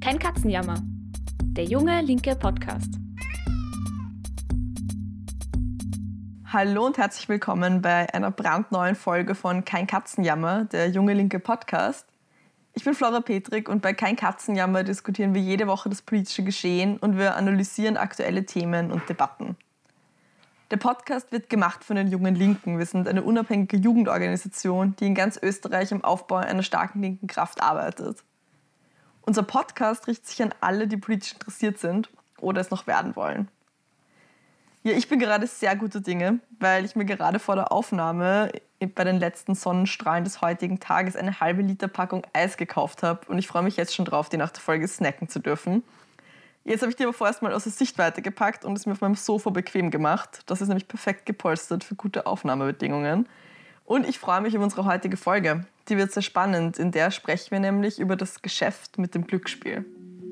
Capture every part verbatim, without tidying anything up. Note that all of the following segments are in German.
Kein Katzenjammer. Der junge linke Podcast. Hallo und herzlich willkommen bei einer brandneuen Folge von Kein Katzenjammer, der junge linke Podcast. Ich bin Flora Petrik und bei Kein Katzenjammer diskutieren wir jede Woche das politische Geschehen und wir analysieren aktuelle Themen und Debatten. Der Podcast wird gemacht von den Jungen Linken. Wir sind eine unabhängige Jugendorganisation, die in ganz Österreich am Aufbau einer starken linken Kraft arbeitet. Unser Podcast richtet sich an alle, die politisch interessiert sind oder es noch werden wollen. Ja, ich bin gerade sehr guter Dinge, weil ich mir gerade vor der Aufnahme bei den letzten Sonnenstrahlen des heutigen Tages eine halbe Liter Packung Eis gekauft habe und ich freue mich jetzt schon drauf, die nach der Folge snacken zu dürfen. Jetzt habe ich die aber vorerst mal aus der Sichtweite gepackt und es mir auf meinem Sofa bequem gemacht. Das ist nämlich perfekt gepolstert für gute Aufnahmebedingungen. Und ich freue mich über unsere heutige Folge. Die wird sehr spannend. In der sprechen wir nämlich über das Geschäft mit dem Glücksspiel.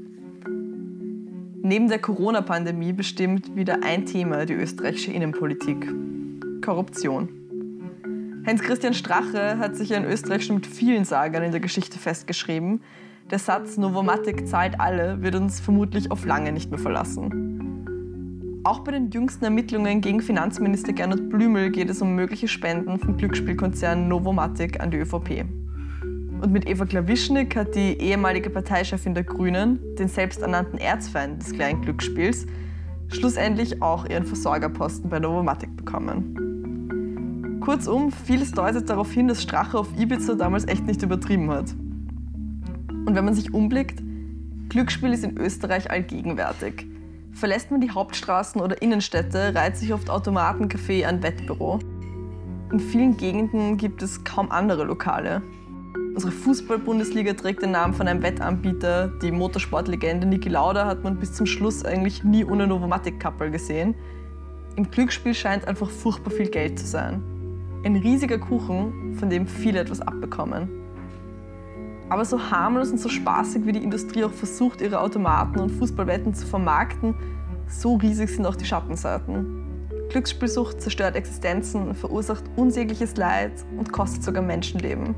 Neben der Corona-Pandemie bestimmt wieder ein Thema die österreichische Innenpolitik: Korruption. Heinz-Christian Strache hat sich ja in Österreich schon mit vielen Sagern in der Geschichte festgeschrieben. Der Satz "Novomatic zahlt alle" wird uns vermutlich auf lange nicht mehr verlassen. Auch bei den jüngsten Ermittlungen gegen Finanzminister Gernot Blümel geht es um mögliche Spenden vom Glücksspielkonzern Novomatic an die ÖVP. Und mit Eva Klawischnik hat die ehemalige Parteichefin der Grünen, den selbsternannten Erzfeind des kleinen Glücksspiels, schlussendlich auch ihren Versorgerposten bei Novomatic bekommen. Kurzum, vieles deutet darauf hin, dass Strache auf Ibiza damals echt nicht übertrieben hat. Und wenn man sich umblickt, Glücksspiel ist in Österreich allgegenwärtig. Verlässt man die Hauptstraßen oder Innenstädte, reiht sich oft Automaten, Café an Wettbüro. In vielen Gegenden gibt es kaum andere Lokale. Unsere Fußball-Bundesliga trägt den Namen von einem Wettanbieter. Die Motorsportlegende Niki Lauda hat man bis zum Schluss eigentlich nie ohne Novomatic-Kappel gesehen. Im Glücksspiel scheint einfach furchtbar viel Geld zu sein. Ein riesiger Kuchen, von dem viele etwas abbekommen. Aber so harmlos und so spaßig wie die Industrie auch versucht, ihre Automaten und Fußballwetten zu vermarkten, so riesig sind auch die Schattenseiten. Glücksspielsucht zerstört Existenzen, verursacht unsägliches Leid und kostet sogar Menschenleben.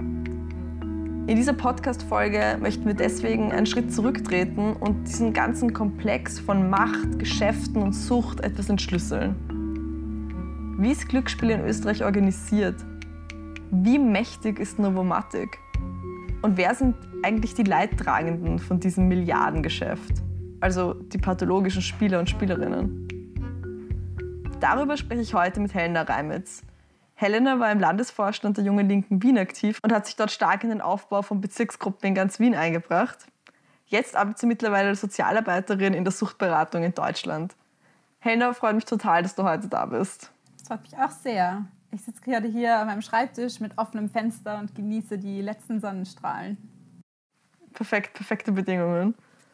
In dieser Podcast-Folge möchten wir deswegen einen Schritt zurücktreten und diesen ganzen Komplex von Macht, Geschäften und Sucht etwas entschlüsseln. Wie ist Glücksspiel in Österreich organisiert? Wie mächtig ist Novomatic? Und wer sind eigentlich die Leidtragenden von diesem Milliardengeschäft? Also die pathologischen Spieler und Spielerinnen. Darüber spreche ich heute mit Helena Reimitz. Helena war im Landesvorstand der Jungen Linken Wien aktiv und hat sich dort stark in den Aufbau von Bezirksgruppen in ganz Wien eingebracht. Jetzt arbeitet sie mittlerweile als Sozialarbeiterin in der Suchtberatung in Deutschland. Helena, freut mich total, dass du heute da bist. Das freut mich auch sehr. Ich sitze gerade hier an meinem Schreibtisch mit offenem Fenster und genieße die letzten Sonnenstrahlen. Perfekt, perfekte Bedingungen.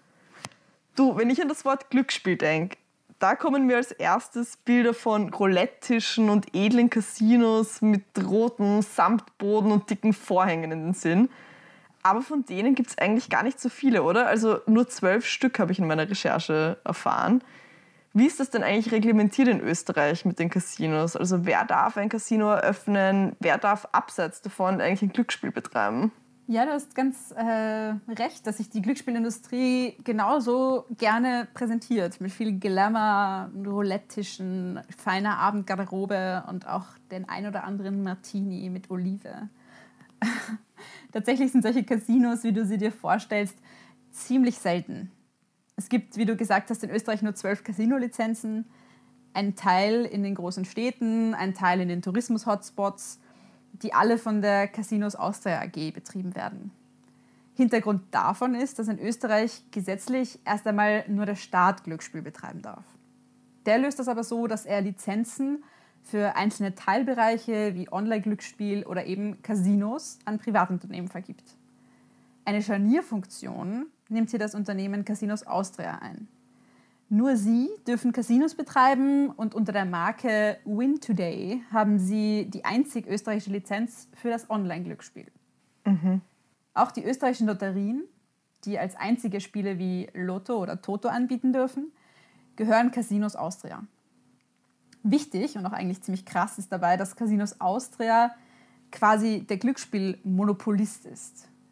Du, wenn ich an das Wort Glücksspiel denke, da kommen mir als erstes Bilder von Roulette-Tischen und edlen Casinos mit rotem Samtboden und dicken Vorhängen in den Sinn. Aber von denen gibt es eigentlich gar nicht so viele, oder? Also nur zwölf Stück habe ich in meiner Recherche erfahren. Wie ist das denn eigentlich reglementiert in Österreich mit den Casinos? Also wer darf ein Casino eröffnen? Wer darf abseits davon eigentlich ein Glücksspiel betreiben? Ja, du hast ganz äh, recht, dass sich die Glücksspielindustrie genauso gerne präsentiert. Mit viel Glamour, Roulette-Tischen, feiner Abendgarderobe und auch den ein oder anderen Martini mit Olive. Tatsächlich sind solche Casinos, wie du sie dir vorstellst, ziemlich selten. Es gibt, wie du gesagt hast, in Österreich nur zwölf Casino-Lizenzen, ein Teil in den großen Städten, ein Teil in den Tourismus-Hotspots, die alle von der Casinos Austria A G betrieben werden. Hintergrund davon ist, dass in Österreich gesetzlich erst einmal nur der Staat Glücksspiel betreiben darf. Der löst das aber so, dass er Lizenzen für einzelne Teilbereiche wie Online-Glücksspiel oder eben Casinos an Privatunternehmen vergibt. Eine Scharnierfunktion nimmt hier das Unternehmen Casinos Austria ein. Nur sie dürfen Casinos betreiben und unter der Marke Win Today haben sie die einzig österreichische Lizenz für das Online-Glücksspiel. Mhm. Auch die österreichischen Lotterien, die als einzige Spiele wie Lotto oder Toto anbieten dürfen, gehören Casinos Austria. Wichtig und auch eigentlich ziemlich krass ist dabei, dass Casinos Austria quasi der Glücksspielmonopolist ist.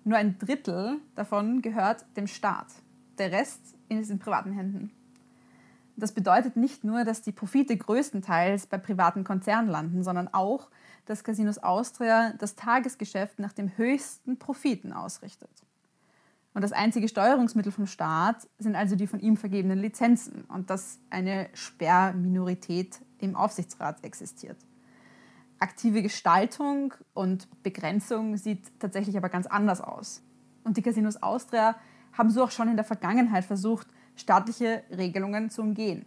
Nur ein Drittel davon gehört dem Staat. Der Rest ist in privaten Händen. Das bedeutet nicht nur, dass die Profite größtenteils bei privaten Konzernen landen, sondern auch, dass Casinos Austria das Tagesgeschäft nach den höchsten Profiten ausrichtet. Und das einzige Steuerungsmittel vom Staat sind also die von ihm vergebenen Lizenzen und dass eine Sperrminorität im Aufsichtsrat existiert. Aktive Gestaltung und Begrenzung sieht tatsächlich aber ganz anders aus. Und die Casinos Austria haben so auch schon in der Vergangenheit versucht, staatliche Regelungen zu umgehen.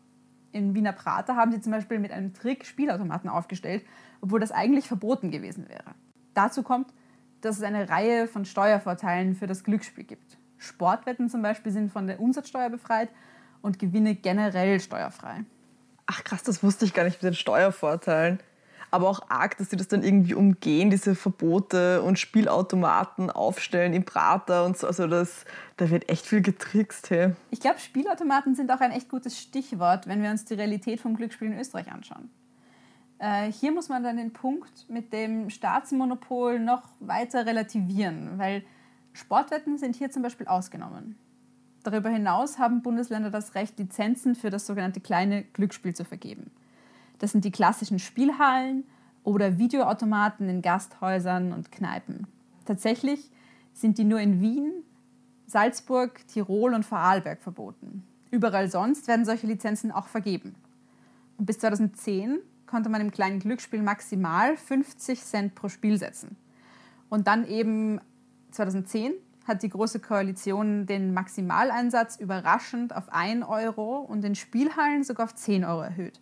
In Wiener Prater haben sie zum Beispiel mit einem Trick Spielautomaten aufgestellt, obwohl das eigentlich verboten gewesen wäre. Dazu kommt, dass es eine Reihe von Steuervorteilen für das Glücksspiel gibt. Sportwetten zum Beispiel sind von der Umsatzsteuer befreit und Gewinne generell steuerfrei. Ach krass, das wusste ich gar nicht mit den Steuervorteilen. Aber auch arg, dass sie das dann irgendwie umgehen, diese Verbote und Spielautomaten aufstellen im Prater und so. Also das, da wird echt viel getrickst. Hey. Ich glaube, Spielautomaten sind auch ein echt gutes Stichwort, wenn wir uns die Realität vom Glücksspiel in Österreich anschauen. Äh, hier muss man dann den Punkt mit dem Staatsmonopol noch weiter relativieren, weil Sportwetten sind hier zum Beispiel ausgenommen. Darüber hinaus haben Bundesländer das Recht, Lizenzen für das sogenannte kleine Glücksspiel zu vergeben. Das sind die klassischen Spielhallen oder Videoautomaten in Gasthäusern und Kneipen. Tatsächlich sind die nur in Wien, Salzburg, Tirol und Vorarlberg verboten. Überall sonst werden solche Lizenzen auch vergeben. Und bis zweitausendzehn konnte man im kleinen Glücksspiel maximal fünfzig Cent pro Spiel setzen. Und dann eben zweitausendzehn hat die Große Koalition den Maximaleinsatz überraschend auf ein Euro und in Spielhallen sogar auf zehn Euro erhöht.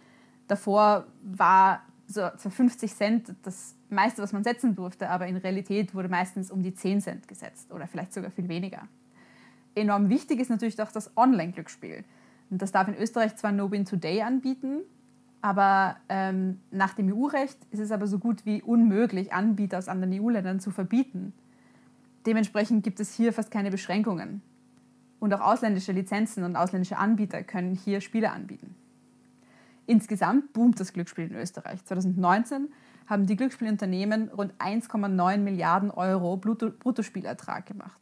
Davor war so fünfzig Cent das meiste, was man setzen durfte, aber in Realität wurde meistens um die zehn Cent gesetzt oder vielleicht sogar viel weniger. Enorm wichtig ist natürlich auch das Online-Glücksspiel. Und das darf in Österreich zwar No Win Today anbieten, aber ähm, nach dem E U-Recht ist es aber so gut wie unmöglich, Anbieter aus anderen E U-Ländern zu verbieten. Dementsprechend gibt es hier fast keine Beschränkungen. Und auch ausländische Lizenzen und ausländische Anbieter können hier Spiele anbieten. Insgesamt boomt das Glücksspiel in Österreich. zweitausendneunzehn haben die Glücksspielunternehmen rund eins Komma neun Milliarden Euro Bruttospielertrag gemacht.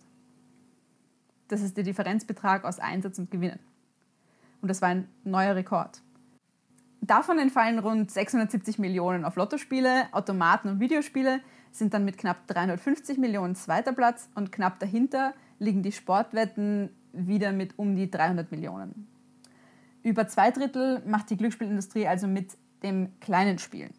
Das ist der Differenzbetrag aus Einsatz und Gewinnen. Und das war ein neuer Rekord. Davon entfallen rund sechshundertsiebzig Millionen auf Lottospiele, Automaten und Videospiele, sind dann mit knapp dreihundertfünfzig Millionen zweiter Platz und knapp dahinter liegen die Sportwetten wieder mit um die dreihundert Millionen. Über zwei Drittel macht die Glücksspielindustrie also mit dem kleinen Spielen,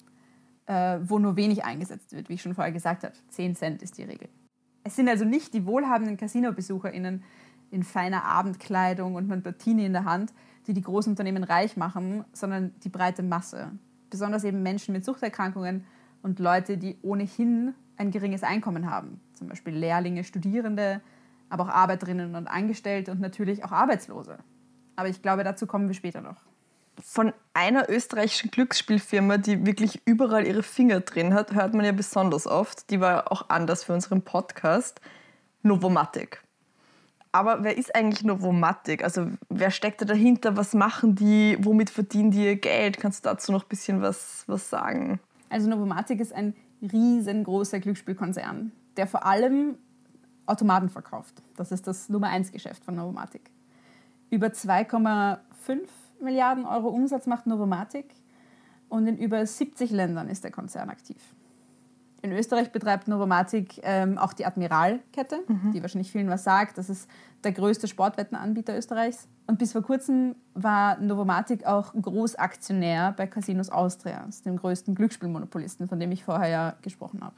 äh, wo nur wenig eingesetzt wird, wie ich schon vorher gesagt habe. zehn Cent ist die Regel. Es sind also nicht die wohlhabenden Casino-BesucherInnen in feiner Abendkleidung und mit Martini in der Hand, die die großen Unternehmen reich machen, sondern die breite Masse. Besonders eben Menschen mit Suchterkrankungen und Leute, die ohnehin ein geringes Einkommen haben. Zum Beispiel Lehrlinge, Studierende, aber auch Arbeiterinnen und Angestellte und natürlich auch Arbeitslose. Aber ich glaube, dazu kommen wir später noch. Von einer österreichischen Glücksspielfirma, die wirklich überall ihre Finger drin hat, hört man ja besonders oft. Die war auch anders für unseren Podcast. Novomatic. Aber wer ist eigentlich Novomatic? Also wer steckt da dahinter? Was machen die? Womit verdienen die ihr Geld? Kannst du dazu noch ein bisschen was, was sagen? Also Novomatic ist ein riesengroßer Glücksspielkonzern, der vor allem Automaten verkauft. Das ist das Nummer eins Geschäft von Novomatic. Über zwei Komma fünf Milliarden Euro Umsatz macht Novomatic und in über siebzig Ländern ist der Konzern aktiv. In Österreich betreibt Novomatic ähm, auch die Admiral-Kette, mhm. die wahrscheinlich vielen was sagt. Das ist der größte Sportwettenanbieter Österreichs. Und bis vor kurzem war Novomatic auch Großaktionär bei Casinos Austria, dem größten Glücksspielmonopolisten, von dem ich vorher ja gesprochen habe.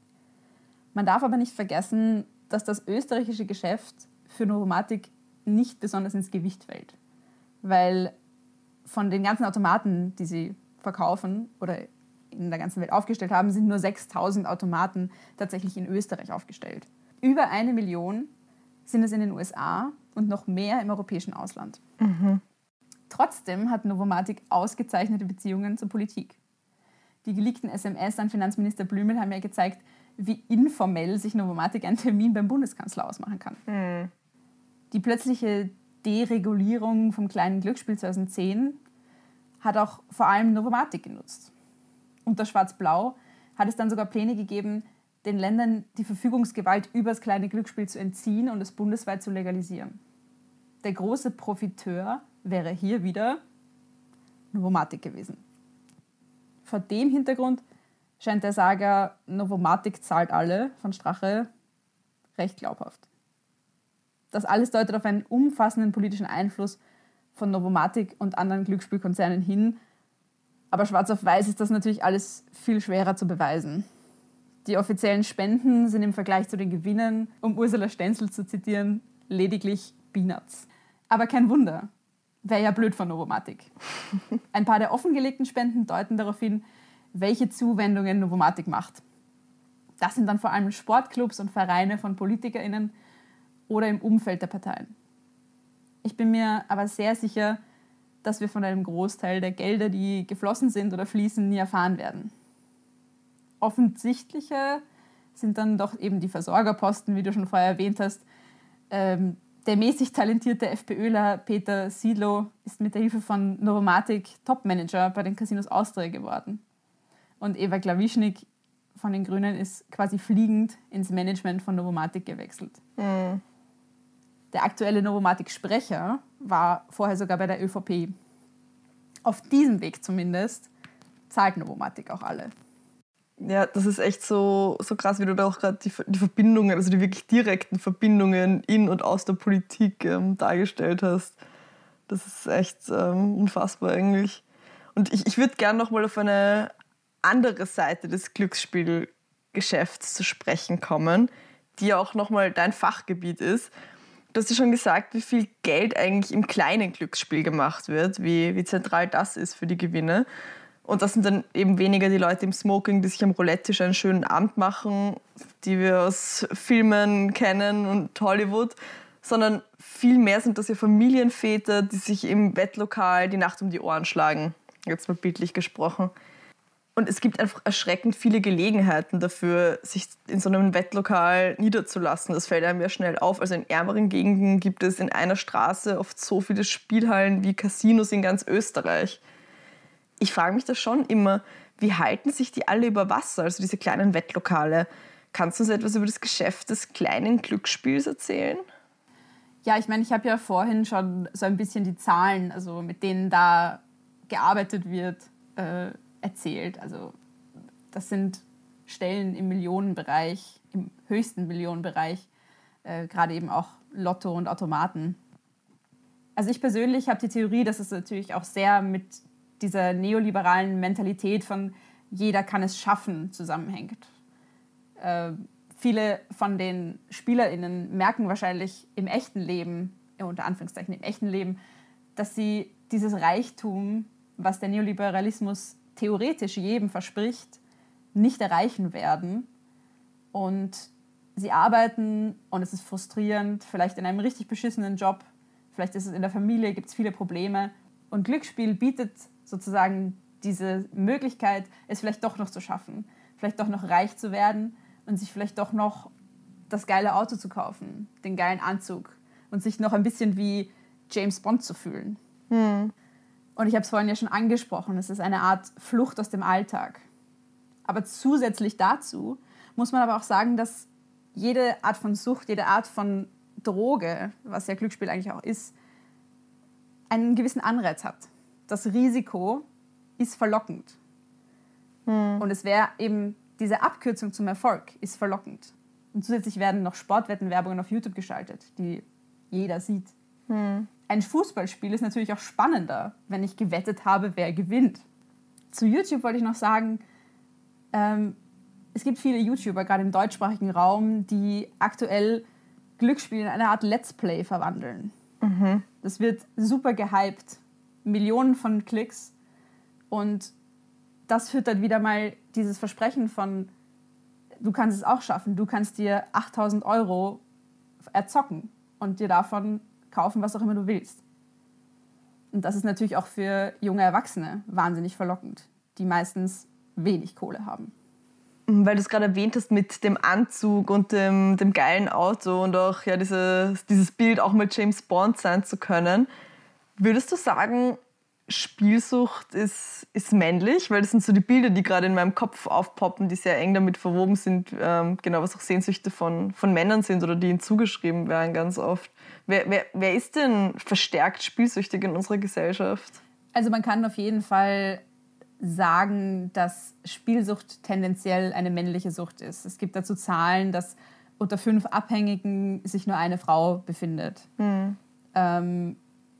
Man darf aber nicht vergessen, dass das österreichische Geschäft für Novomatic nicht besonders ins Gewicht fällt. Weil von den ganzen Automaten, die sie verkaufen oder in der ganzen Welt aufgestellt haben, sind nur sechstausend Automaten tatsächlich in Österreich aufgestellt. Über eine Million sind es in den U S A und noch mehr im europäischen Ausland. Mhm. Trotzdem hat Novomatic ausgezeichnete Beziehungen zur Politik. Die geleakten S M S an Finanzminister Blümel haben ja gezeigt, wie informell sich Novomatic einen Termin beim Bundeskanzler ausmachen kann. Mhm. Die plötzliche Deregulierung vom kleinen Glücksspiel zweitausendzehn hat auch vor allem Novomatic genutzt. Unter Schwarz-Blau hat es dann sogar Pläne gegeben, den Ländern die Verfügungsgewalt über das kleine Glücksspiel zu entziehen und es bundesweit zu legalisieren. Der große Profiteur wäre hier wieder Novomatic gewesen. Vor dem Hintergrund scheint der Saga Novomatic zahlt alle von Strache recht glaubhaft. Das alles deutet auf einen umfassenden politischen Einfluss von Novomatic und anderen Glücksspielkonzernen hin, aber schwarz auf weiß ist das natürlich alles viel schwerer zu beweisen. Die offiziellen Spenden sind im Vergleich zu den Gewinnen, um Ursula Stenzel zu zitieren, lediglich Peanuts. Aber kein Wunder, wäre ja blöd von Novomatic. Ein paar der offengelegten Spenden deuten darauf hin, welche Zuwendungen Novomatic macht. Das sind dann vor allem Sportclubs und Vereine von PolitikerInnen oder im Umfeld der Parteien. Ich bin mir aber sehr sicher, dass wir von einem Großteil der Gelder, die geflossen sind oder fließen, nie erfahren werden. Offensichtlicher sind dann doch eben die Versorgerposten, wie du schon vorher erwähnt hast. Ähm, der mäßig talentierte FPÖler Peter Siedlow ist mit der Hilfe von Novomatic Topmanager bei den Casinos Austria geworden. Und Eva Klawischnik von den Grünen ist quasi fliegend ins Management von Novomatic gewechselt. Mhm. Der aktuelle Novomatic-Sprecher war vorher sogar bei der ÖVP. Auf diesem Weg zumindest zahlt Novomatic auch alle. Ja, das ist echt so, so krass, wie du da auch gerade die, die Verbindungen, also die wirklich direkten Verbindungen in und aus der Politik ähm, dargestellt hast. Das ist echt ähm, unfassbar eigentlich. Und ich, ich würde gerne noch mal auf eine andere Seite des Glücksspielgeschäfts zu sprechen kommen, die ja auch noch mal dein Fachgebiet ist. Du hast ja schon gesagt, wie viel Geld eigentlich im kleinen Glücksspiel gemacht wird, wie, wie zentral das ist für die Gewinne. Und das sind dann eben weniger die Leute im Smoking, die sich am Roulette-Tisch einen schönen Abend machen, die wir aus Filmen kennen und Hollywood, sondern viel mehr sind das ja Familienväter, die sich im Wettlokal die Nacht um die Ohren schlagen, jetzt mal bildlich gesprochen. Und es gibt einfach erschreckend viele Gelegenheiten dafür, sich in so einem Wettlokal niederzulassen. Das fällt einem ja schnell auf. Also in ärmeren Gegenden gibt es in einer Straße oft so viele Spielhallen wie Casinos in ganz Österreich. Ich frage mich da schon immer, wie halten sich die alle über Wasser, also diese kleinen Wettlokale? Kannst du uns etwas über das Geschäft des kleinen Glücksspiels erzählen? Ja, ich meine, ich habe ja vorhin schon so ein bisschen die Zahlen, also mit denen da gearbeitet wird, äh, erzählt. Also das sind Stellen im Millionenbereich, im höchsten Millionenbereich, äh, gerade eben auch Lotto und Automaten. Also ich persönlich habe die Theorie, dass es natürlich auch sehr mit dieser neoliberalen Mentalität von jeder kann es schaffen zusammenhängt. Äh, viele von den SpielerInnen merken wahrscheinlich im echten Leben, unter Anführungszeichen im echten Leben, dass sie dieses Reichtum, was der Neoliberalismus theoretisch jedem verspricht, nicht erreichen werden. Und sie arbeiten und es ist frustrierend, vielleicht in einem richtig beschissenen Job, vielleicht ist es in der Familie, gibt es viele Probleme. Und Glücksspiel bietet sozusagen diese Möglichkeit, es vielleicht doch noch zu schaffen, vielleicht doch noch reich zu werden und sich vielleicht doch noch das geile Auto zu kaufen, den geilen Anzug und sich noch ein bisschen wie James Bond zu fühlen. Hm. Und ich habe es vorhin ja schon angesprochen, es ist eine Art Flucht aus dem Alltag. Aber zusätzlich dazu muss man aber auch sagen, dass jede Art von Sucht, jede Art von Droge, was ja Glücksspiel eigentlich auch ist, einen gewissen Anreiz hat. Das Risiko ist verlockend. Hm. Und es wäre eben, diese Abkürzung zum Erfolg ist verlockend. Und zusätzlich werden noch Sportwettenwerbungen auf YouTube geschaltet, die jeder sieht. Hm. Ein Fußballspiel ist natürlich auch spannender, wenn ich gewettet habe, wer gewinnt. Zu YouTube wollte ich noch sagen, ähm, es gibt viele YouTuber, gerade im deutschsprachigen Raum, die aktuell Glücksspiel in eine Art Let's Play verwandeln. Mhm. Das wird super gehypt. Millionen von Klicks und das führt dann wieder mal dieses Versprechen von du kannst es auch schaffen, du kannst dir achttausend Euro erzocken und dir davon kaufen, was auch immer du willst. Und das ist natürlich auch für junge Erwachsene wahnsinnig verlockend, die meistens wenig Kohle haben. Weil du es gerade erwähnt hast mit dem Anzug und dem, dem geilen Auto und auch ja, diese, dieses Bild, auch mit James Bond sein zu können. Würdest du sagen, Spielsucht ist, ist männlich, weil das sind so die Bilder, die gerade in meinem Kopf aufpoppen, die sehr eng damit verwoben sind, ähm, genau, was auch Sehnsüchte von, von Männern sind oder die ihnen zugeschrieben werden ganz oft. Wer, wer, wer ist denn verstärkt spielsüchtig in unserer Gesellschaft? Also man kann auf jeden Fall sagen, dass Spielsucht tendenziell eine männliche Sucht ist. Es gibt dazu Zahlen, dass unter fünf Abhängigen sich nur eine Frau befindet. Mhm. Ähm,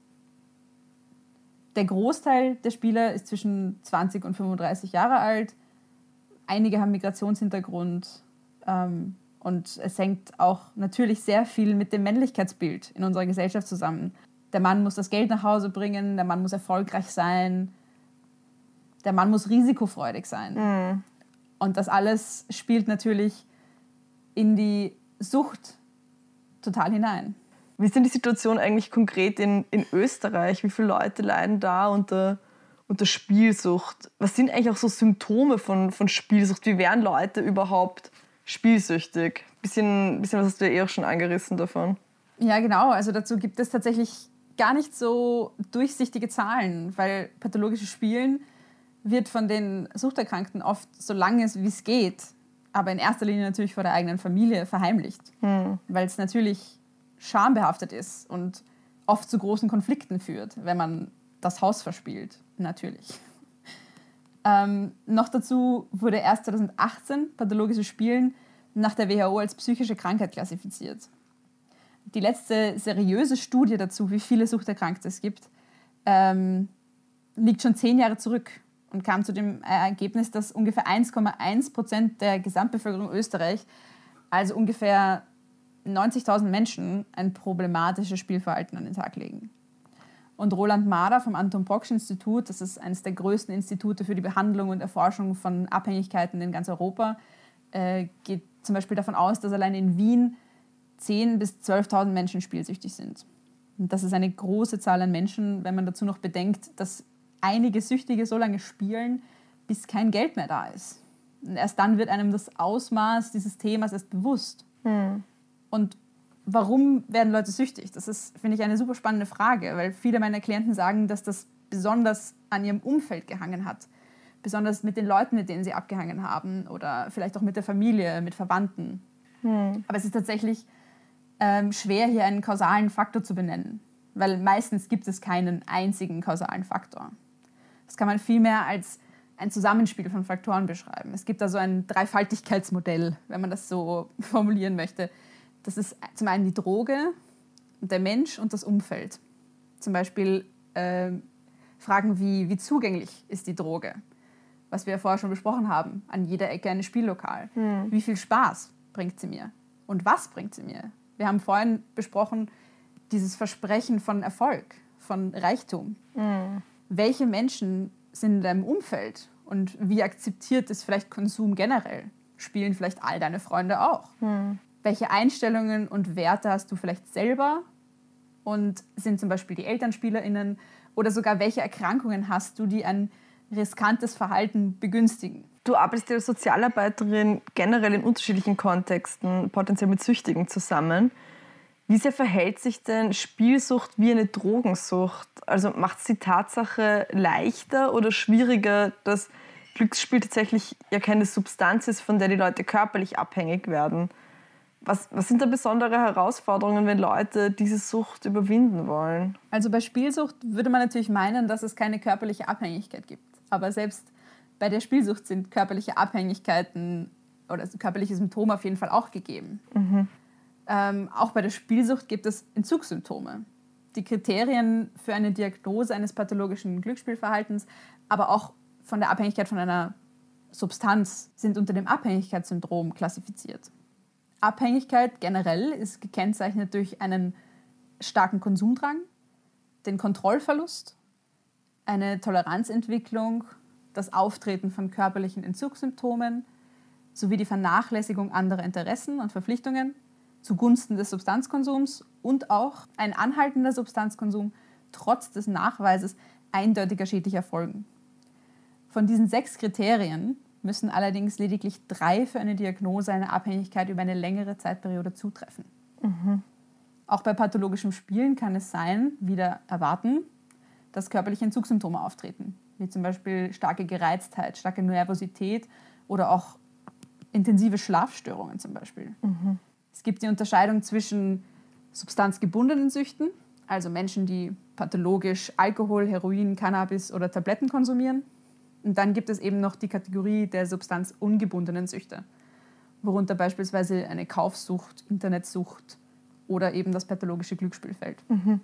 Der Großteil der Spieler ist zwischen zwanzig und fünfunddreißig Jahre alt. Einige haben Migrationshintergrund. Ähm, und es hängt auch natürlich sehr viel mit dem Männlichkeitsbild in unserer Gesellschaft zusammen. Der Mann muss das Geld nach Hause bringen, der Mann muss erfolgreich sein, der Mann muss risikofreudig sein. Mhm. Und das alles spielt natürlich in die Sucht total hinein. Wie ist denn die Situation eigentlich konkret in, in Österreich? Wie viele Leute leiden da unter, unter Spielsucht? Was sind eigentlich auch so Symptome von, von Spielsucht? Wie werden Leute überhaupt spielsüchtig? Bisschen, bisschen was hast du ja eh auch schon angerissen davon. Ja, genau. Also dazu gibt es tatsächlich gar nicht so durchsichtige Zahlen, weil pathologisches Spielen wird von den Suchterkrankten oft so lange wie es geht, aber in erster Linie natürlich vor der eigenen Familie verheimlicht, hm. weil es natürlich schambehaftet ist und oft zu großen Konflikten führt, wenn man das Haus verspielt, natürlich. Ähm, noch dazu wurde erst zweitausendachtzehn pathologisches Spielen nach der W H O als psychische Krankheit klassifiziert. Die letzte seriöse Studie dazu, wie viele Suchterkrankte es gibt, ähm, liegt schon zehn Jahre zurück und kam zu dem Ergebnis, dass ungefähr eins Komma eins Prozent der Gesamtbevölkerung Österreich, also ungefähr neunzigtausend Menschen, ein problematisches Spielverhalten an den Tag legen. Und Roland Mader vom Anton-Brocksch-Institut, das ist eines der größten Institute für die Behandlung und Erforschung von Abhängigkeiten in ganz Europa, äh, geht zum Beispiel davon aus, dass allein in Wien zehntausend bis zwölftausend Menschen spielsüchtig sind. Und das ist eine große Zahl an Menschen, wenn man dazu noch bedenkt, dass einige Süchtige so lange spielen, bis kein Geld mehr da ist. Und erst dann wird einem das Ausmaß dieses Themas erst bewusst. Hm. Und warum werden Leute süchtig? Das ist, finde ich, eine super spannende Frage, weil viele meiner Klienten sagen, dass das besonders an ihrem Umfeld gehangen hat. Besonders mit den Leuten, mit denen sie abgehangen haben oder vielleicht auch mit der Familie, mit Verwandten. Hm. Aber es ist tatsächlich ähm, schwer, hier einen kausalen Faktor zu benennen, weil meistens gibt es keinen einzigen kausalen Faktor. Das kann man vielmehr als ein Zusammenspiel von Faktoren beschreiben. Es gibt also ein Dreifaltigkeitsmodell, wenn man das so formulieren möchte. Das ist zum einen die Droge, der Mensch und das Umfeld. Zum Beispiel äh, Fragen wie, wie zugänglich ist die Droge? Was wir ja vorher schon besprochen haben, an jeder Ecke ein Spiellokal. Hm. Wie viel Spaß bringt sie mir? Und was bringt sie mir? Wir haben vorhin besprochen, dieses Versprechen von Erfolg, von Reichtum. Hm. Welche Menschen sind in deinem Umfeld? Und wie akzeptiert ist vielleicht Konsum generell? Spielen vielleicht all deine Freunde auch? Hm. Welche Einstellungen und Werte hast du vielleicht selber? Und sind zum Beispiel die ElternspielerInnen? Oder sogar welche Erkrankungen hast du, die ein riskantes Verhalten begünstigen? Du arbeitest als Sozialarbeiterin generell in unterschiedlichen Kontexten, potenziell mit Süchtigen zusammen. Wie sehr verhält sich denn Spielsucht wie eine Drogensucht? Also macht es die Tatsache leichter oder schwieriger, dass Glücksspiel tatsächlich ja keine Substanz ist, von der die Leute körperlich abhängig werden? Was, was sind da besondere Herausforderungen, wenn Leute diese Sucht überwinden wollen? Also bei Spielsucht würde man natürlich meinen, dass es keine körperliche Abhängigkeit gibt. Aber selbst bei der Spielsucht sind körperliche Abhängigkeiten oder körperliche Symptome auf jeden Fall auch gegeben. Mhm. Ähm, auch bei der Spielsucht gibt es Entzugssymptome. Die Kriterien für eine Diagnose eines pathologischen Glücksspielverhaltens, aber auch von der Abhängigkeit von einer Substanz sind unter dem Abhängigkeitssyndrom klassifiziert. Abhängigkeit generell ist gekennzeichnet durch einen starken Konsumdrang, den Kontrollverlust, eine Toleranzentwicklung, das Auftreten von körperlichen Entzugssymptomen sowie die Vernachlässigung anderer Interessen und Verpflichtungen zugunsten des Substanzkonsums und auch ein anhaltender Substanzkonsum trotz des Nachweises eindeutiger schädlicher Folgen. Von diesen sechs Kriterien müssen allerdings lediglich drei für eine Diagnose einer Abhängigkeit über eine längere Zeitperiode zutreffen. Mhm. Auch bei pathologischem Spielen kann es sein, wieder erwarten, dass körperliche Entzugssymptome auftreten, wie zum Beispiel starke Gereiztheit, starke Nervosität oder auch intensive Schlafstörungen zum Beispiel. Mhm. Es gibt die Unterscheidung zwischen substanzgebundenen Süchten, also Menschen, die pathologisch Alkohol, Heroin, Cannabis oder Tabletten konsumieren. Und dann gibt es eben noch die Kategorie der substanzungebundenen Süchte, worunter beispielsweise eine Kaufsucht, Internetsucht oder eben das pathologische Glücksspiel fällt. Mhm.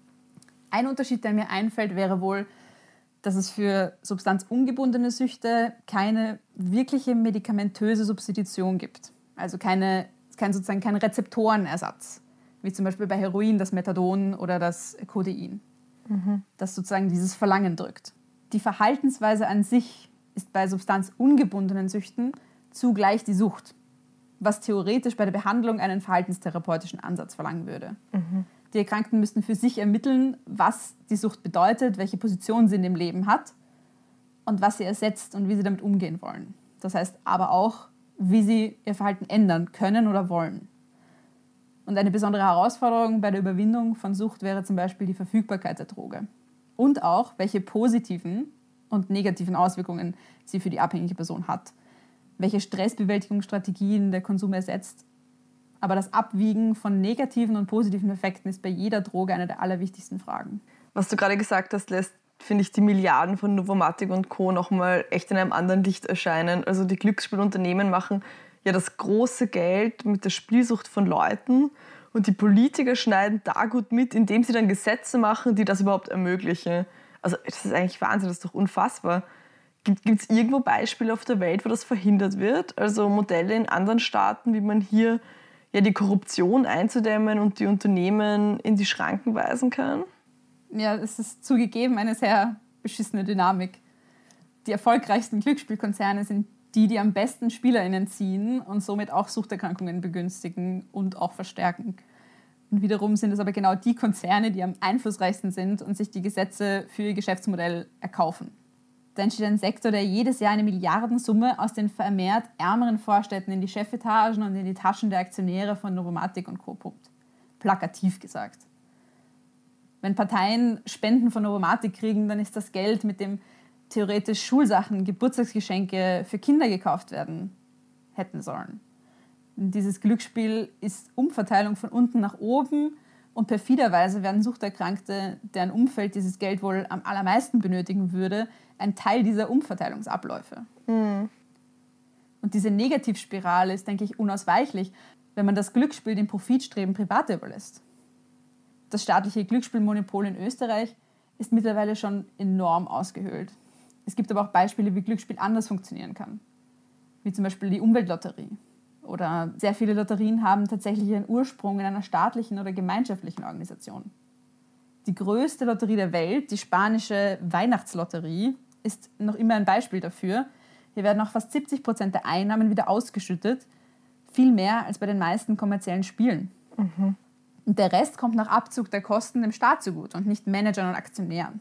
Ein Unterschied, der mir einfällt, wäre wohl, dass es für substanzungebundene Süchte keine wirkliche medikamentöse Substitution gibt. Also keine, kein, sozusagen kein Rezeptorenersatz, wie zum Beispiel bei Heroin das Methadon oder das Codein, mhm. das sozusagen dieses Verlangen drückt. Die Verhaltensweise an sich ist bei substanzungebundenen Süchten zugleich die Sucht, was theoretisch bei der Behandlung einen verhaltenstherapeutischen Ansatz verlangen würde. Mhm. Die Erkrankten müssten für sich ermitteln, was die Sucht bedeutet, welche Position sie in dem Leben hat und was sie ersetzt und wie sie damit umgehen wollen. Das heißt aber auch, wie sie ihr Verhalten ändern können oder wollen. Und eine besondere Herausforderung bei der Überwindung von Sucht wäre zum Beispiel die Verfügbarkeit der Droge. Und auch, welche positiven und negativen Auswirkungen sie für die abhängige Person hat. Welche Stressbewältigungsstrategien der Konsum ersetzt. Aber das Abwiegen von negativen und positiven Effekten ist bei jeder Droge eine der allerwichtigsten Fragen. Was du gerade gesagt hast, lässt, finde ich, die Milliarden von Novomatic und Co. nochmal echt in einem anderen Licht erscheinen. Also die Glücksspielunternehmen machen ja das große Geld mit der Spielsucht von Leuten und die Politiker schneiden da gut mit, indem sie dann Gesetze machen, die das überhaupt ermöglichen. Also das ist eigentlich Wahnsinn, das ist doch unfassbar. Gibt es irgendwo Beispiele auf der Welt, wo das verhindert wird? Also Modelle in anderen Staaten, wie man hier ja, die Korruption einzudämmen und die Unternehmen in die Schranken weisen kann? Ja, es ist zugegeben eine sehr beschissene Dynamik. Die erfolgreichsten Glücksspielkonzerne sind die, die am besten SpielerInnen ziehen und somit auch Suchterkrankungen begünstigen und auch verstärken. Und wiederum sind es aber genau die Konzerne, die am einflussreichsten sind und sich die Gesetze für ihr Geschäftsmodell erkaufen. Da entsteht ein Sektor, der jedes Jahr eine Milliardensumme aus den vermehrt ärmeren Vorstädten in die Chefetagen und in die Taschen der Aktionäre von Novomatic und Co. pumpt. Plakativ gesagt. Wenn Parteien Spenden von Novomatic kriegen, dann ist das Geld, mit dem theoretisch Schulsachen, Geburtstagsgeschenke für Kinder gekauft werden hätten sollen. Und dieses Glücksspiel ist Umverteilung von unten nach oben und perfiderweise werden Suchterkrankte, deren Umfeld dieses Geld wohl am allermeisten benötigen würde, ein Teil dieser Umverteilungsabläufe. Mhm. Und diese Negativspirale ist, denke ich, unausweichlich, wenn man das Glücksspiel dem Profitstreben Privater überlässt. Das staatliche Glücksspielmonopol in Österreich ist mittlerweile schon enorm ausgehöhlt. Es gibt aber auch Beispiele, wie Glücksspiel anders funktionieren kann, wie zum Beispiel die Umweltlotterie. Oder sehr viele Lotterien haben tatsächlich ihren Ursprung in einer staatlichen oder gemeinschaftlichen Organisation. Die größte Lotterie der Welt, die spanische Weihnachtslotterie, ist noch immer ein Beispiel dafür. Hier werden auch fast siebzig Prozent der Einnahmen wieder ausgeschüttet, viel mehr als bei den meisten kommerziellen Spielen. Mhm. Und der Rest kommt nach Abzug der Kosten dem Staat zugute und nicht Managern und Aktionären.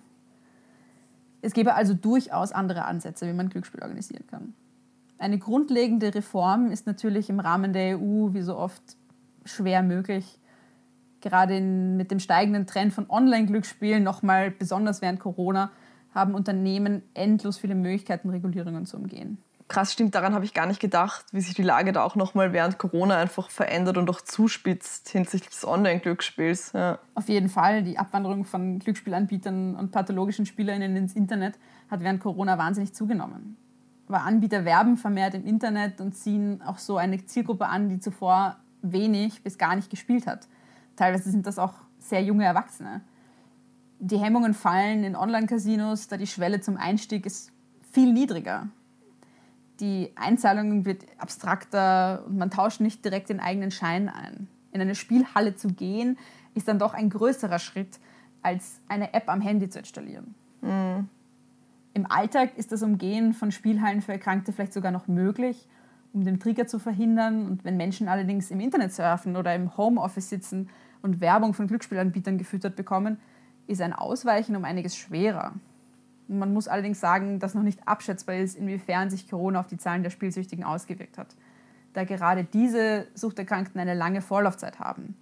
Es gäbe also durchaus andere Ansätze, wie man Glücksspiel organisieren kann. Eine grundlegende Reform ist natürlich im Rahmen der E U wie so oft schwer möglich. Gerade in, mit dem steigenden Trend von Online-Glücksspielen, nochmal besonders während Corona, haben Unternehmen endlos viele Möglichkeiten, Regulierungen zu umgehen. Krass, stimmt, daran habe ich gar nicht gedacht, wie sich die Lage da auch nochmal während Corona einfach verändert und auch zuspitzt hinsichtlich des Online-Glücksspiels. Ja. Auf jeden Fall, die Abwanderung von Glücksspielanbietern und pathologischen SpielerInnen ins Internet hat während Corona wahnsinnig zugenommen. Aber Anbieter werben vermehrt im Internet und ziehen auch so eine Zielgruppe an, die zuvor wenig bis gar nicht gespielt hat. Teilweise sind das auch sehr junge Erwachsene. Die Hemmungen fallen in Online-Casinos, da die Schwelle zum Einstieg ist viel niedriger. Die Einzahlung wird abstrakter und man tauscht nicht direkt den eigenen Schein ein. In eine Spielhalle zu gehen, ist dann doch ein größerer Schritt, als eine App am Handy zu installieren. Mhm. Im Alltag ist das Umgehen von Spielhallen für Erkrankte vielleicht sogar noch möglich, um den Trigger zu verhindern. Und wenn Menschen allerdings im Internet surfen oder im Homeoffice sitzen und Werbung von Glücksspielanbietern gefüttert bekommen, ist ein Ausweichen um einiges schwerer. Man muss allerdings sagen, dass noch nicht abschätzbar ist, inwiefern sich Corona auf die Zahlen der Spielsüchtigen ausgewirkt hat, da gerade diese Suchterkrankten eine lange Vorlaufzeit haben.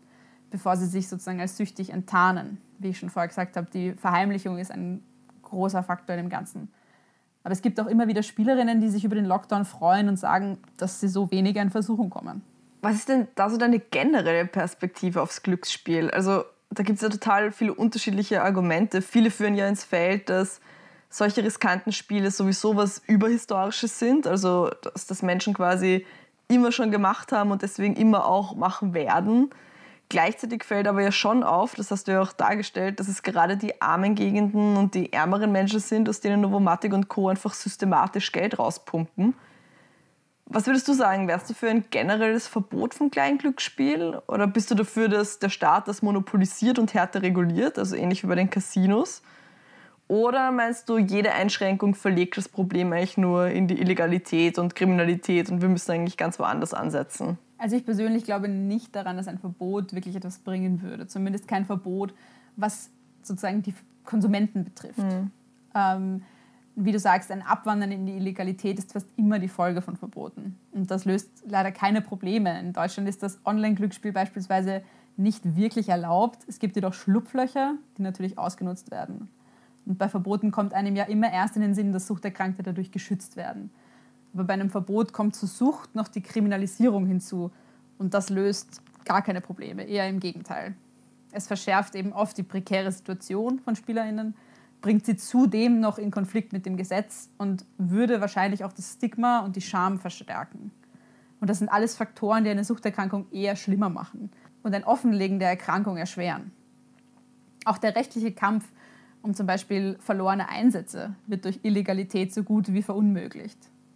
bevor sie sich sozusagen als süchtig enttarnen. Wie ich schon vorher gesagt habe, die Verheimlichung ist ein großer Faktor in dem Ganzen. Aber es gibt auch immer wieder Spielerinnen, die sich über den Lockdown freuen und sagen, dass sie so weniger in Versuchung kommen. Was ist denn da so deine generelle Perspektive aufs Glücksspiel? Also da gibt es ja total viele unterschiedliche Argumente. Viele führen ja ins Feld, dass solche riskanten Spiele sowieso was Überhistorisches sind. Also dass das Menschen quasi immer schon gemacht haben und deswegen immer auch machen werden. Gleichzeitig fällt aber ja schon auf, das hast du ja auch dargestellt, dass es gerade die armen Gegenden und die ärmeren Menschen sind, aus denen Novomatic und Co. einfach systematisch Geld rauspumpen. Was würdest du sagen, wärst du für ein generelles Verbot von Kleinglücksspiel? Oder bist du dafür, dass der Staat das monopolisiert und härter reguliert, also ähnlich wie bei den Casinos? Oder meinst du, jede Einschränkung verlegt das Problem eigentlich nur in die Illegalität und Kriminalität und wir müssen eigentlich ganz woanders ansetzen? Also ich persönlich glaube nicht daran, dass ein Verbot wirklich etwas bringen würde. Zumindest kein Verbot, was sozusagen die Konsumenten betrifft. Mhm. Ähm, wie du sagst, ein Abwandern in die Illegalität ist fast immer die Folge von Verboten. Und das löst leider keine Probleme. In Deutschland ist das Online-Glücksspiel beispielsweise nicht wirklich erlaubt. Es gibt jedoch Schlupflöcher, die natürlich ausgenutzt werden. Und bei Verboten kommt einem ja immer erst in den Sinn, dass Suchterkrankte dadurch geschützt werden. Aber bei einem Verbot kommt zur Sucht noch die Kriminalisierung hinzu. Und das löst gar keine Probleme, eher im Gegenteil. Es verschärft eben oft die prekäre Situation von SpielerInnen, bringt sie zudem noch in Konflikt mit dem Gesetz und würde wahrscheinlich auch das Stigma und die Scham verstärken. Und das sind alles Faktoren, die eine Suchterkrankung eher schlimmer machen und ein Offenlegen der Erkrankung erschweren. Auch der rechtliche Kampf um zum Beispiel verlorene Einsätze wird durch Illegalität so gut wie verunmöglicht.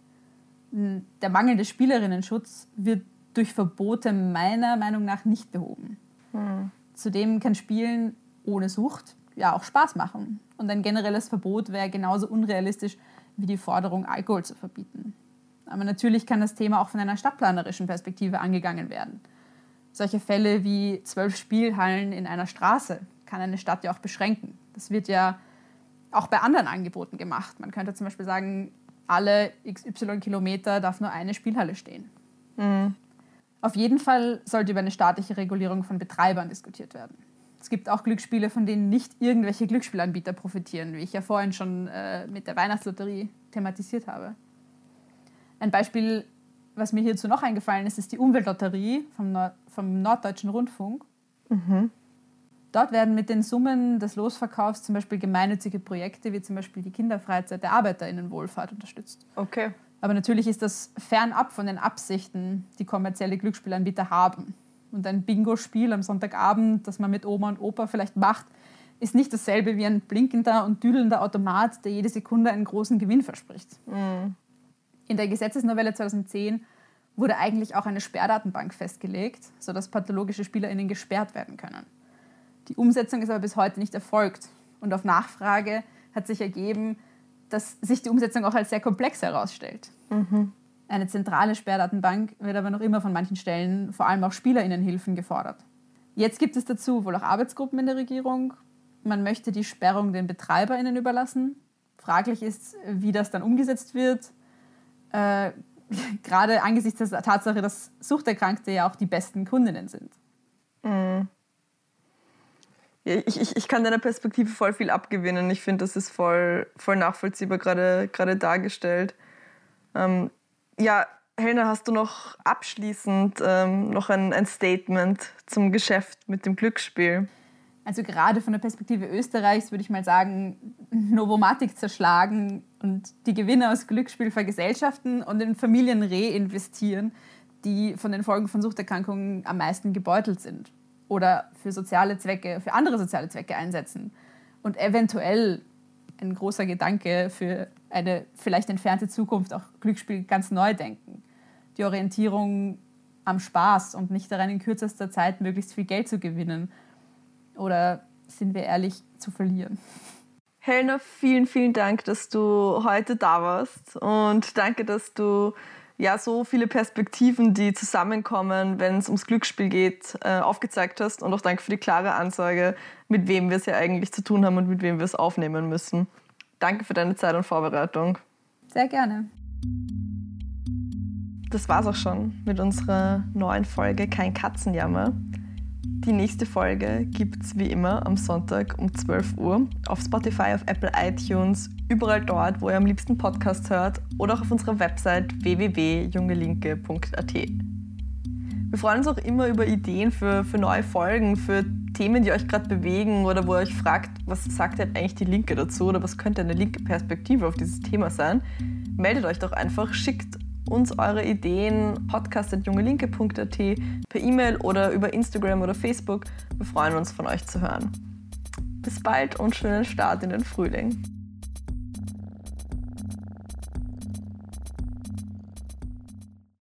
Der mangelnde Spielerinnenschutz wird durch Verbote meiner Meinung nach nicht behoben. Hm. Zudem kann Spielen ohne Sucht ja auch Spaß machen. Und ein generelles Verbot wäre genauso unrealistisch wie die Forderung, Alkohol zu verbieten. Aber natürlich kann das Thema auch von einer stadtplanerischen Perspektive angegangen werden. Solche Fälle wie zwölf Spielhallen in einer Straße kann eine Stadt ja auch beschränken. Das wird ja auch bei anderen Angeboten gemacht. Man könnte zum Beispiel sagen, alle x y Kilometer darf nur eine Spielhalle stehen. Mhm. Auf jeden Fall sollte über eine staatliche Regulierung von Betreibern diskutiert werden. Es gibt auch Glücksspiele, von denen nicht irgendwelche Glücksspielanbieter profitieren, wie ich ja vorhin schon äh, mit der Weihnachtslotterie thematisiert habe. Ein Beispiel, was mir hierzu noch eingefallen ist, ist die Umweltlotterie vom, Nord- vom Norddeutschen Rundfunk. Mhm. Dort werden mit den Summen des Losverkaufs zum Beispiel gemeinnützige Projekte wie zum Beispiel die Kinderfreizeit der ArbeiterInnenwohlfahrt unterstützt. Okay. Aber natürlich ist das fernab von den Absichten, die kommerzielle Glücksspielanbieter haben. Und ein Bingo-Spiel am Sonntagabend, das man mit Oma und Opa vielleicht macht, ist nicht dasselbe wie ein blinkender und düdelnder Automat, der jede Sekunde einen großen Gewinn verspricht. Mhm. In der Gesetzesnovelle zweitausendzehn wurde eigentlich auch eine Sperrdatenbank festgelegt, sodass pathologische SpielerInnen gesperrt werden können. Die Umsetzung ist aber bis heute nicht erfolgt. Und auf Nachfrage hat sich ergeben, dass sich die Umsetzung auch als sehr komplex herausstellt. Mhm. Eine zentrale Sperrdatenbank wird aber noch immer von manchen Stellen, vor allem auch SpielerInnenhilfen, gefordert. Jetzt gibt es dazu wohl auch Arbeitsgruppen in der Regierung. Man möchte die Sperrung den BetreiberInnen überlassen. Fraglich ist, wie das dann umgesetzt wird. Äh, gerade angesichts der Tatsache, dass Suchterkrankte ja auch die besten Kundinnen sind. Mhm. Ich, ich, ich kann deiner Perspektive voll viel abgewinnen. Ich finde, das ist voll, voll nachvollziehbar gerade, gerade dargestellt. Ähm, ja, Helena, hast du noch abschließend ähm, noch ein, ein Statement zum Geschäft mit dem Glücksspiel? Also gerade von der Perspektive Österreichs würde ich mal sagen, Novomatic zerschlagen und die Gewinne aus Glücksspiel vergesellschaften und in Familien reinvestieren, die von den Folgen von Suchterkrankungen am meisten gebeutelt sind. Oder für soziale Zwecke, für andere soziale Zwecke einsetzen. Und eventuell ein großer Gedanke für eine vielleicht entfernte Zukunft auch Glücksspiel ganz neu denken. Die Orientierung am Spaß und nicht daran, in kürzester Zeit möglichst viel Geld zu gewinnen. Oder, sind wir ehrlich, zu verlieren. Helena, vielen, vielen Dank, dass du heute da warst. Und danke, dass du ja so viele Perspektiven, die zusammenkommen, wenn es ums Glücksspiel geht, äh, aufgezeigt hast. Und auch danke für die klare Ansage, mit wem wir es ja eigentlich zu tun haben und mit wem wir es aufnehmen müssen. Danke für deine Zeit und Vorbereitung. Sehr gerne. Das war's auch schon mit unserer neuen Folge Kein Katzenjammer. Die nächste Folge gibt's wie immer am Sonntag um zwölf Uhr auf Spotify, auf Apple iTunes, überall dort, wo ihr am liebsten Podcasts hört oder auch auf unserer Website w w w punkt junge linke punkt a t. Wir freuen uns auch immer über Ideen für, für neue Folgen, für Themen, die euch gerade bewegen oder wo ihr euch fragt, was sagt denn eigentlich die Linke dazu oder was könnte eine linke Perspektive auf dieses Thema sein. Meldet euch doch einfach, schickt uns eure Ideen, podcast at junge linke punkt a t, per E-Mail oder über Instagram oder Facebook. Wir freuen uns, von euch zu hören. Bis bald und schönen Start in den Frühling.